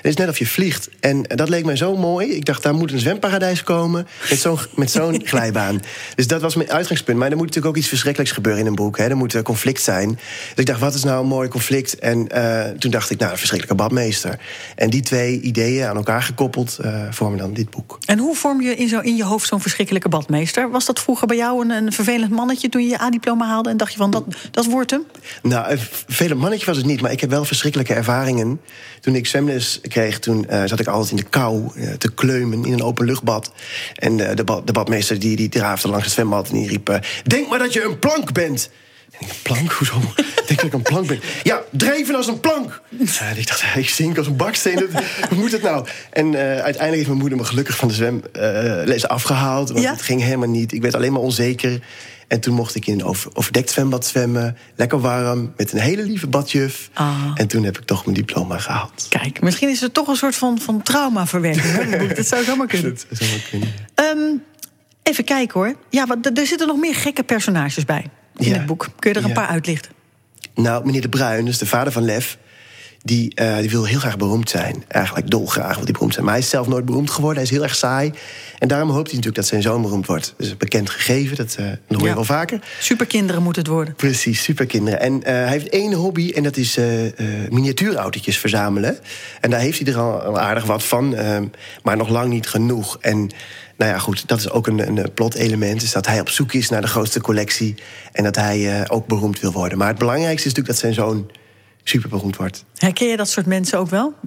Het is net of je vliegt. En dat leek mij zo mooi. Ik dacht, daar moet een zwemparadijs komen met zo'n glijbaan. Dus dat was mijn uitgangspunt. Maar er moet natuurlijk ook iets verschrikkelijks gebeuren in een boek. Hè. Er moet conflict zijn. Dus ik dacht, wat is nou een mooi conflict? En toen dacht ik, een verschrikkelijke badmeester. En die twee ideeën aan elkaar gekoppeld vormen dan dit boek. En hoe vorm je in je hoofd zo'n verschrikkelijke badmeester? Was dat vroeger bij jou een vervelend mannetje toen je je A-diploma haalde en dacht je van, dat wordt hem? Nou, een vervelend mannetje was het niet, maar ik heb wel verschrikkelijke ervaringen. Toen ik zwemles kreeg, toen zat ik altijd in de kou te kleumen in een openluchtbad. En de badmeester die draafde langs het zwembad en die riep, denk maar dat je een plank bent. En ik dacht, plank? Hoezo? Denk dat ik een plank ben? Ja, dreven als een plank! En ik dacht, ik zink als een baksteen. Hoe moet het nou? En uiteindelijk heeft mijn moeder me gelukkig van de zwemles afgehaald. Want het ging helemaal niet. Ik werd alleen maar onzeker. En toen mocht ik in een overdekt zwembad zwemmen. Lekker warm, met een hele lieve badjuf. En toen heb ik toch mijn diploma gehaald. Kijk, misschien is er toch een soort van traumaverwerking. Dat zou zomaar kunnen. Dat zou wel kunnen. Even kijken hoor. Ja, er zitten nog meer gekke personages bij in het boek. Kun je er een paar uitlichten? Nou, meneer De Bruin, dus de vader van Lef, die wil heel graag beroemd zijn. Eigenlijk dolgraag wil hij beroemd zijn. Maar hij is zelf nooit beroemd geworden. Hij is heel erg saai. En daarom hoopt hij natuurlijk dat zijn zoon beroemd wordt. Dat is een bekend gegeven, dat hoor je wel vaker. Superkinderen moet het worden. Precies, superkinderen. En hij heeft één hobby en dat is miniatuurautootjes verzamelen. En daar heeft hij er al aardig wat van, maar nog lang niet genoeg. En nou ja, goed, dat is ook een plot-element. Dus dat hij op zoek is naar de grootste collectie en dat hij ook beroemd wil worden. Maar het belangrijkste is natuurlijk dat zijn zoon superberoemd wordt. Herken je dat soort mensen ook wel?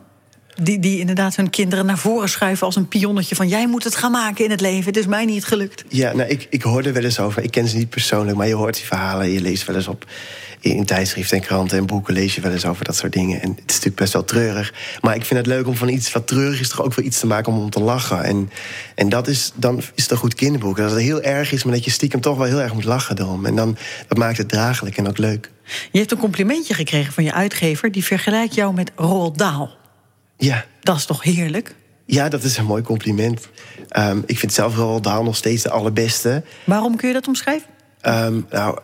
Die inderdaad hun kinderen naar voren schuiven als een pionnetje van, jij moet het gaan maken in het leven, het is mij niet gelukt. Ja, nou, ik hoor er wel eens over. Ik ken ze niet persoonlijk, maar je hoort die verhalen. Je leest wel eens op in tijdschriften en kranten en boeken lees je wel eens over dat soort dingen. En het is natuurlijk best wel treurig. Maar ik vind het leuk om van iets wat treurig is toch ook wel iets te maken om te lachen. En dan is het een goed kinderboek. Dat het heel erg is, maar dat je stiekem toch wel heel erg moet lachen erom. En dan, dat maakt het draaglijk en ook leuk. Je hebt een complimentje gekregen van je uitgever. Die vergelijkt jou met Roald Dahl. Ja. Dat is toch heerlijk? Ja, dat is een mooi compliment. Ik vind zelf Roald Dahl nog steeds de allerbeste. Waarom kun je dat omschrijven? Nou,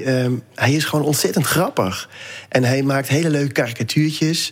hij is gewoon ontzettend grappig. En hij maakt hele leuke karikatuurtjes.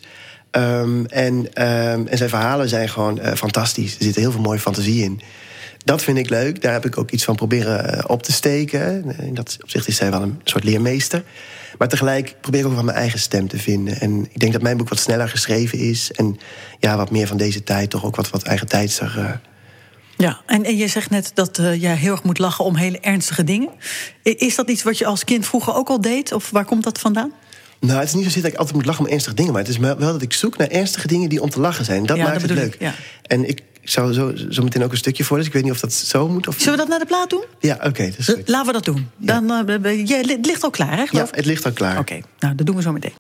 En zijn verhalen zijn gewoon fantastisch. Er zit heel veel mooie fantasie in. Dat vind ik leuk. Daar heb ik ook iets van proberen op te steken. In dat opzicht is hij wel een soort leermeester. Maar tegelijk probeer ik ook wel mijn eigen stem te vinden. En ik denk dat mijn boek wat sneller geschreven is. En ja, wat meer van deze tijd, toch ook wat eigen tijdser. Ja, en je zegt net dat je heel erg moet lachen om hele ernstige dingen. Is dat iets wat je als kind vroeger ook al deed? Of waar komt dat vandaan? Nou, het is niet zozeer dat ik altijd moet lachen om ernstige dingen. Maar het is wel dat ik zoek naar ernstige dingen die om te lachen zijn. Dat maakt het leuk. Ja. En ik zou zo meteen ook een stukje voor. Dus ik weet niet of dat zo moet. Of... Zullen we dat naar de plaat doen? Ja, oké. Dat is goed. Laten we dat doen. Dan, het ligt al klaar, hè? Ja, het ligt al klaar. Oké, nou, dat doen we zo meteen.